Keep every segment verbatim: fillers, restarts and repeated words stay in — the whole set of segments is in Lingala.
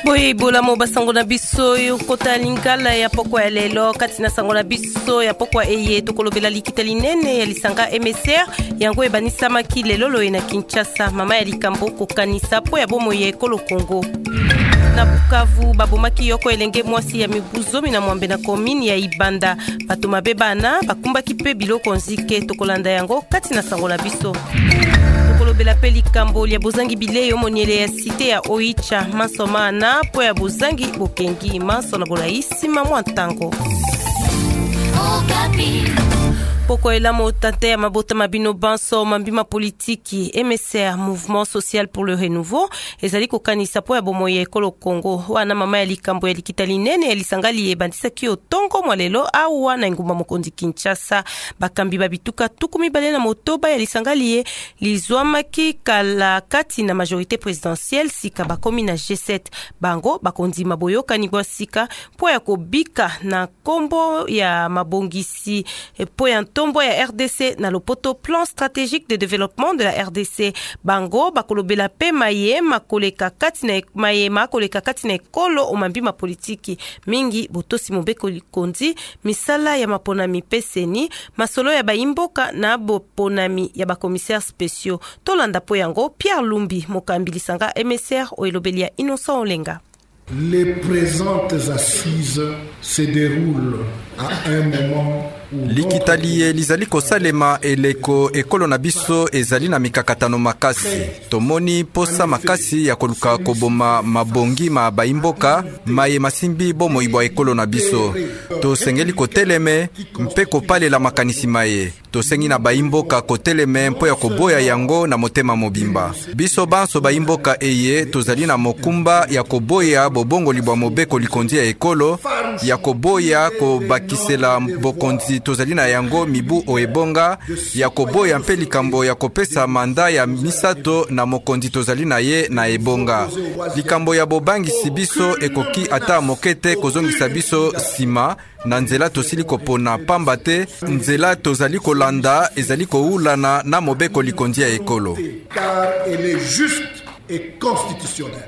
Boye bola mo basango na biso yo kota lingala ya pokwa ya lelo kati na sango na biso ya pokwa eye tokolobela likita linene ya lisanga M S R yango ebanisama-ki lelo loye na Kinshasa. Mama ya likambo kokanisa po ya bomo ye ekolo Kongo. Na Bukavu babomaki yoko elenge mwasi ya mibuzomi na mwambe na komini ya Ibanda. Bato mabe bana bakumbaki pe biloko nzike tokolanda yango kati na sango na biso. Tokolobela pe likambo ya bozangi bileyo moniele ya site ya Oicha masomana po ya bozangi bokengi maso na bolaisi mamwa ntango. Poko elamo tante ya mabota mabino banso mambima politiki M S R Mouvement Social pour le Renouveau ezali kokanisa po ya bomoye ekolo Kongo wana mama ya likambo ya likita linene ya lisangali ebandisa ki otongo mwalelo au wana ngumba mokonzi Kinshasa bakambi babituka tukumi bale na motoba ya lisangali ye lizwamaki kala kati na majorité présidentielle sika bakomi na G sept bango bakonzi maboyoka ni bwa sika po ya kobika na kombo ya mabongisi po ya tombo ya R D C na lopoto plan stratégique de développement de la R D C bango bakolobela pe maye makoleka kati na maye makoleka kati na ekolo omambima politiki mingi botosi mobeko likonzi misala ya maponami peseni masolo ya baimboka na boponami ya bakomissaire spéciaux tolanda po yango Pierre Lumbi mokambi lisanga M S R oelobelia Innocent Olenga. Les présentes assises se déroulent à un moment likitali lizali kosalema eleko ekolo na biso ezali na mikakatano makasi tomoni posa makasi ya koluka koboma mabongi ma baimboka maye masimbi bomo ibwa ekolo na biso tosengeli koteleme mpe kopalela makanisi maye tosengi na baimboka koteleme mpo ya koboya yango na motema mobimba biso banso baimboka eye tozali na mokumba ya koboya bobongo libwa mobeko likonzi ya ekolo ya koboya kobakisela bokonzi tozali na yango mibu oebonga ya koboya mpe likambo ya kopesa manda ya misato na mokonzi tozali na ye na ebonga likambo ya bobangisi biso ekoki ata mokete kozongisa biso sima na nzela tosili kopona pamba te nzela tozali kolanda ezali koulana na mobeko likonzi ya ekolo car elle est juste et constitutionnelle.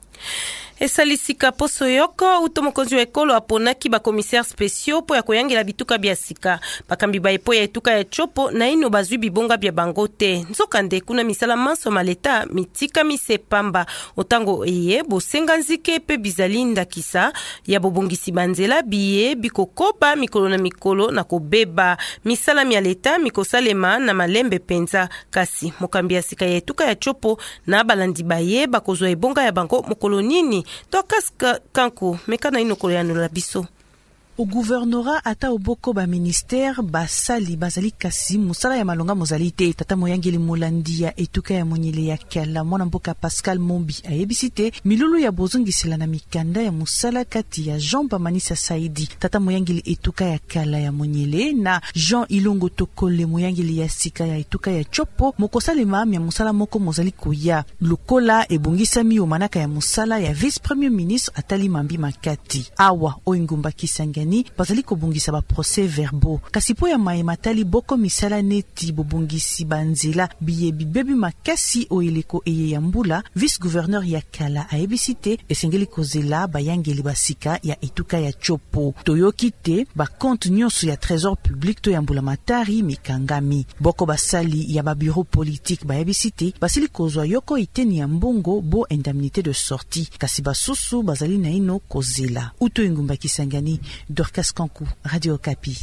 Esalisika poso yoko utomokonzi wa ekolo aponaki ba commissaire spéciaux po ya koyangela bituka bya sika bakambi ba epo ya etuka ya chopo na ino bazwi bibonga bya bangote nzokande kuna misala manso maleta mitika misepamba otango eye bosenga nzike pe bizalinda kisa ya bobongisi banzela biye bikokoba mikolo na mikolo na kobeba misala mya leta mikosalema na malembe penza kasi mokambi ya sika ya etuka ya chopo na balandi baye bakozwa ebonga ya bango mokolo nini Tokas kanku mekana inokolo ya nula biso. Au gouvernorat ata oboko ba ministère basali bazali kasi musala ya malonga mozalite tata moyangeli molandia etuka ya monyele ya kala mwana mboka Pascal Mombi ayebisite milulu ya bozongisela na mikanda ya musala kati ya Jean Bamanisa Saidi tata moyangeli etuka ya kala ya monyele na Jean Ilongo Tokole moyangeli ya sika ya etuka ya chopo mokosale maam ya musala moko mozali koya lukola ebongisami o manaka ya musala ya vice premier ministre Atali Mambi Makati awa oingumba kisanga bazali kobongisa ba procès verbaux kasi po ya mayematali boko misala neti bobongisi banzela biye bibebi makasi oeleko eye ya mbula vice gouverneur ya kala ayebisite esengeli kozela bayangeli basika ya etuka ya chopo toyoki te ba compte nyonso ya trésor public to ya mbula matari mikangami boko basali ya ba bureau politique bayebisite basili kozwa yoko iteni ya mbongo bo indemnité de sortie kasi basusu bazali na ino kozela uto ingumba kisangani Dorcas Kanku, Radio Okapi.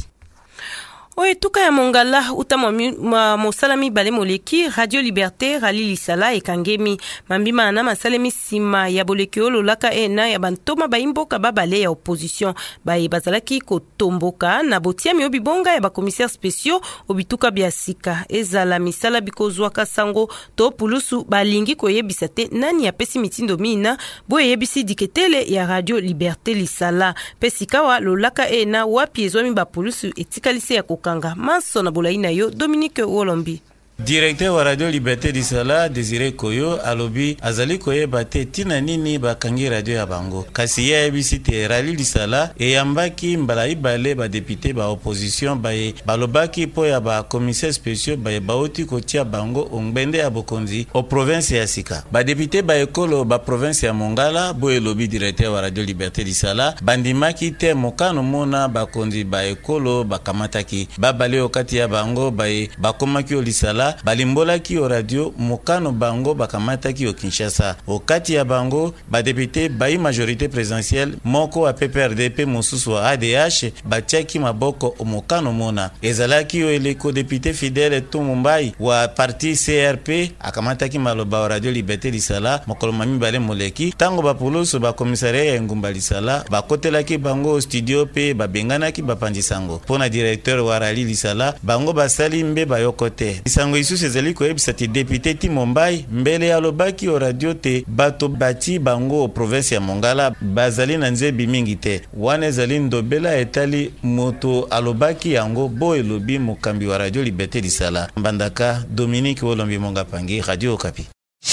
Oye tuka ya mongala utama mosalami bale moleki Radio Liberté rali lisala ekangemi mambima na masalemi sima ya boleki ololaka ena ya bantoma baimboka babale ya opposition baye bazalaki kotomboka na botiami obibonga ya bakomissaire spéciaux obituka bya sika ezala misala bikozwaka sango to pulusu balingi koyebisa te nani apesi mitindo mina boye yebisi diketele ya Radio Liberté lisala pesikawa lolaka ena wapi ezwami ba pulusu etikalise ya kanga maso na bolaina yo Dominique Wolombi. Directeur wa Radio Liberté Lisala Désiré Koyo alobi azali koyeba te tina nini bakangi radio ya bango kasi ya ebisite rali Lisala eyambaki mbala ibale ba député ba opposition baye balobaki po ya ba commissaire spéciaux baye baoti kotia bango ongbende ya bokonzi o province ya Sika ba député ba ekolo ba province ya Mongala bo elobi directeur wa Radio Liberté Lisala bandimaki te mokano mona bakonzi ba ekolo bakamataki babale okati ya bango baye bakomaki o Lisala balimbolaki o radio mokano bango bakamataki o Kinshasa okati ya bango ba député bayi majorité présidentielle moko a P P R D P mosusu wa A D H batiaki maboko o mokano mona ezalaki o eleko député fidèle Tumumbai wa parti C R P akamataki maloba o Radio Liberté Lisala mokolo mami bale moleki tango ba poloso ba commissariat ya Ngumba Lisala bakotelaki bango studio pe babenganaki bapandisango pona directeur wa Rali Lisala bango basali mbe bayokote isango isusu ezali koyebisa ti député Timombai mbele ya lobaki o radio te bato bati bango o province ya Mongala bazali na nzebi mingi te wana ezali ndobela etali moto alobaki yango bo elobi mokambi wa Radio Liberté Lisala Mbandaka Dominique Wolombi Monga Pangi Radio Okapi.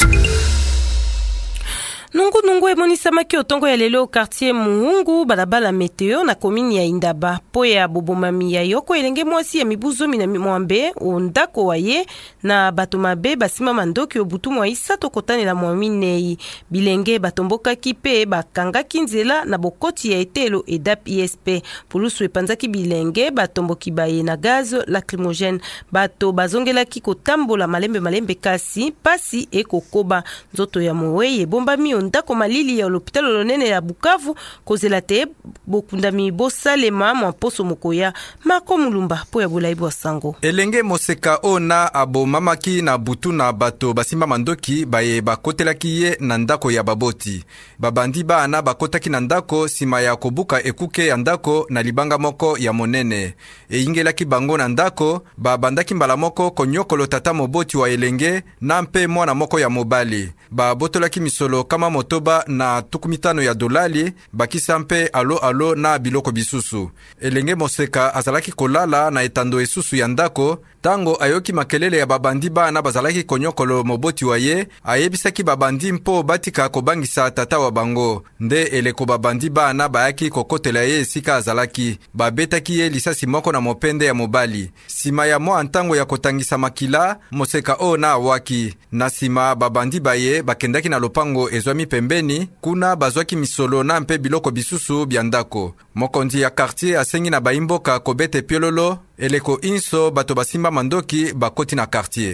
Nungu nungu emonisamaki otongo ya lelo quartier Muungu balabala Meteo na komini ya Indaba po ya bobomami ya yoko elenge mwasi ya mibuzo mina mwambe ondako waye na bato mabe basima mandoki obutu mwa isato kotanela mwaminei bilenge batomboka kipe bakangaki nzela na bokoti ya etelo E D A P I S P pulusu epanzaki bilenge batomboki baye na gaz lacrymogène bato bazongelaki kotambola malembe malembe kasi pasi ekokoba nzoto ya mowe ebombami ndako malili ya l'hôpital lonene ya Bukavu kozela te bokundami bosalema mwa poso mokoya Marco Mulumba po ya bulaibu wa sango elenge moseka ona abo mamaki na butu na bato basimba mandoki baye bakotelaki ye na ndako ya baboti babandi bana bakotaki na ndako sima ya kobuka ekuke ya ndako na libanga moko ya monene eyingelaki bango na ndako babandaki mbala moko konyokolo tata moboti wa elenge na mpe mwana moko ya mobali babotolaki misolo kama motoba na tukumitano ya dolali bakisa mpe alo alo na biloko bisusu elenge moseka azalaki kolala na etando esusu ya ndako tango ayoki makelele ya babandi bana bazalaki konyokolo moboti wa ye ayebisaki babandi mpo batika kobangisa tata wa bango nde eleko babandi bana bayaki kokotela ye esika azalaki babetaki ye lisasi moko na mopende ya mobali sima ya mwa ntango ya kotangisa makila moseka o na awaki na sima babandi baye bakendaki na lopango ezwami pembeni kuna bazwaki misolo na mpe biloko bisusu bya ndako mokonzi ya quartier asengi na baimboka kobete piololo eleko inso bato basimba mandoki bakoti na quartier.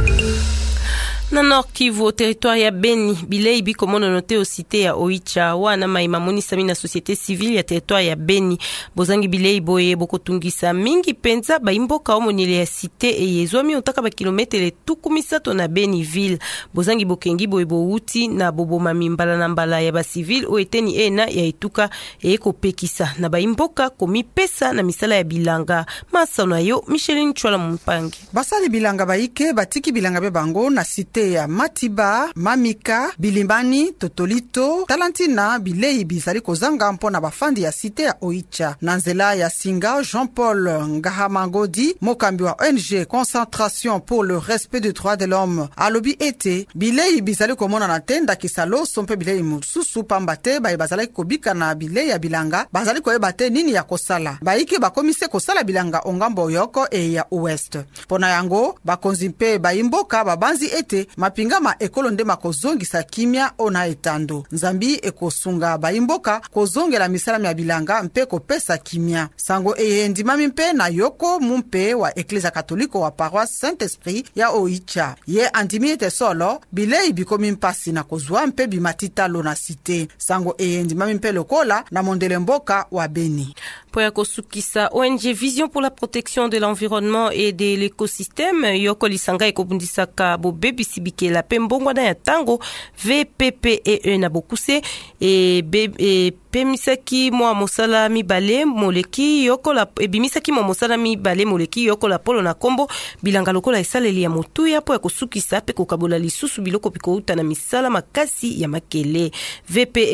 Na Nord Kivu, territoire ya Beni, bilei biko mono note o cité ya Oicha, wana maima monisa mina société civile ya territoire ya Beni. Bozangi bilei boye boko tungisa mingi penza ba imboka omonile ya cité e yezwami otaka ba kilometre tukumisato na Beni ville. Bozangi bokengi boye bouti na bobo mamimbala na mbala ya ba civil o eteni ena ya etuka e eko pekisa na ba imboka komi pesa na misala ya bilanga. Masa na yo Micheline Chwala Mpangi. Basali bilanga baike batiki bilanga be bango na cité ya Matiba, Mamika, Bilimbani, Totolito, Talantina, bilei bizali kozanga mpona bafandi ya cité ya Oicha. Nanzela ya Singa, Jean-Paul Ngahamangodi, mokambi wa O N G Concentration pour le respect des droits de l'homme, alobi ete, bilei bizali komona na tenda kisalo sompe bilei mususu pambate, bae bazali kobika na bilei ya bilanga, bazali koyebate nini ya kosala. Baike bakomise kosala bilanga ongambo yoko e ya Ouest. Pona yango, bakonzi mpe baimboka babanzi ete mapinga ma ekolo nde makozongisa kimia ona etando. Nzambi ekosunga baimboka kozongela misala ya bilanga mpe kopesa kimia. Sango eyendimami mpe na yoko mumpe wa Eklezia Katoliko wa Paroisse Saint-Esprit ya Oicha. Ye andimi ete solo bilei bikomi mpasi na kozwa mpe bimatitalo na cité. Sango eyendimami mpe lokola na mondele mboka wa Beni. Poya kosukisa O N G Vision pour la protection de l'environnement et de l'écosystème yoko lisanga ekobundisaka bo bebisi sibikela pe mbongwa na ya tango V P P E E na bokuse e, be, e pemisaki mwa mosala mibale moleki yokola ebimisaki mwa mosala mibale moleki yokola polo na kombo bilanga lokola esaleli ya motuya po ya kosukisa pe kokabola lisusu biloko pikouta na misala makasi ya makele. V P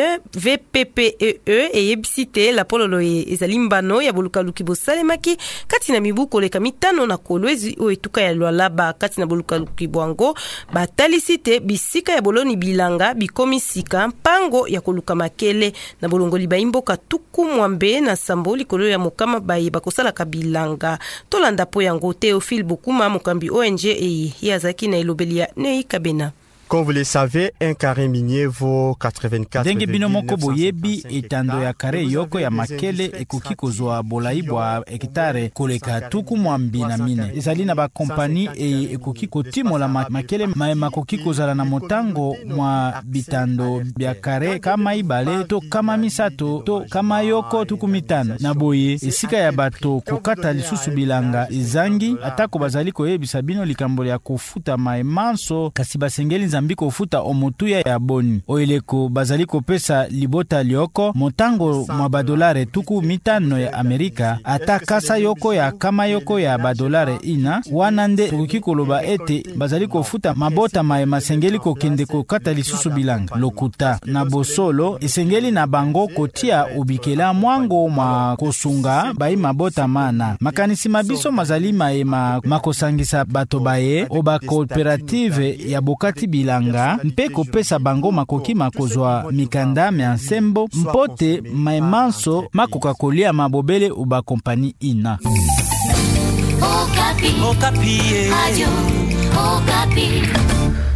P E E eyebisite la pololo ezali mbano ya bolukaluki bosalemaki kati na mibu koleka mitano na kolwezi o etuka ya lwalaba kati na bolukaluki bwango batalisite bisika ya boloni bilanga bikomisika mpango ya koluka makele na bolongoli baimboka tuku mwambe na sambo likolo ya mokama baye bakosalaka bilanga tolanda po yango Théophile Bokuma mokambi O N G eyi yazaki na elobelia Nei Kabena. Comme vous le savez, un carré minier vaut quatre-vingt-quatre Ndenge bino moko boyebi etando ya kare yoko ya makele ekoki kozwa bolai bwa hektare koleka tuku mwambi na mine. Ezali na ba kompani e ekoki kotimola makele ma makoki kozala na motango mwa bitando bya kare kama ibale to kama misato to kama yoko tuku mitano. Na boye esika ya bato kokata lisusu bilanga ezangi atako bazali koyebisa bino likambo ya kofuta maemanso kasi basengeli nzambi kofuta omotuya ya boni. Oileko bazali kopesa libota lioko motango mwa badolare tuku mitano ya Amerika ata kasa yoko ya kama yoko ya badolare ina wanande tukuki koloba ete bazali kofuta mabota mae masengeli kokende kokata lisusu bilanga. Lokuta na bosolo esengeli na bango kotia ubikela mwango mwa kosunga bai mabota mana. Makanisi mabiso mazali mae ma makosangisa bato baye oba cooperative ya bokati bilanga mpe kopesa bango makoki makozwa mikanda miansembo mpote maemanso makoka kolia mabobele uba kompani ina. Okapi. Okapi. Radio Okapi.